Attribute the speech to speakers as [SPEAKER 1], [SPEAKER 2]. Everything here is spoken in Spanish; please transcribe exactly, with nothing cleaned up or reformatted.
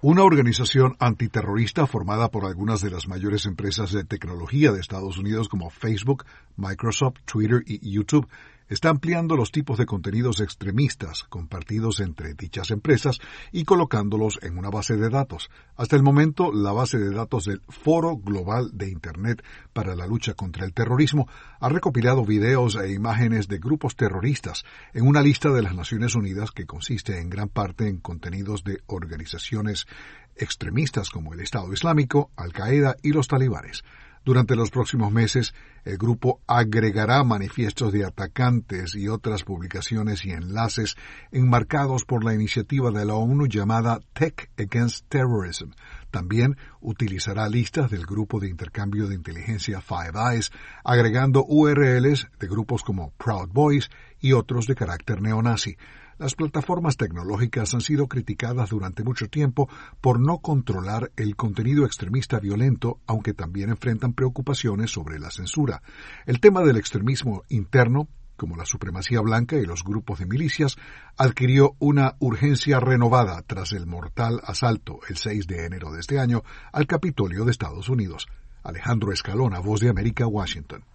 [SPEAKER 1] Una organización antiterrorista formada por algunas de las mayores empresas de tecnología de Estados Unidos como Facebook, Microsoft, Twitter y YouTube está ampliando los tipos de contenidos extremistas compartidos entre dichas empresas y colocándolos en una base de datos. Hasta el momento, la base de datos del Foro Global de Internet para la Lucha contra el Terrorismo ha recopilado videos e imágenes de grupos terroristas en una lista de las Naciones Unidas que consiste en gran parte en contenidos de organizaciones extremistas como el Estado Islámico, Al-Qaeda y los talibanes. Durante los próximos meses, el grupo agregará manifiestos de atacantes y otras publicaciones y enlaces enmarcados por la iniciativa de la ONU llamada Tech Against Terrorism. También utilizará listas del grupo de intercambio de inteligencia Five Eyes, agregando U R Ls de grupos como Proud Boys y otros de carácter neonazi. Las plataformas tecnológicas han sido criticadas durante mucho tiempo por no controlar el contenido extremista violento, aunque también enfrentan preocupaciones sobre la censura. El tema del extremismo interno, como la supremacía blanca y los grupos de milicias, adquirió una urgencia renovada tras el mortal asalto el seis de enero de este año al Capitolio de Estados Unidos. Alejandro Escalona, Voz de América, Washington.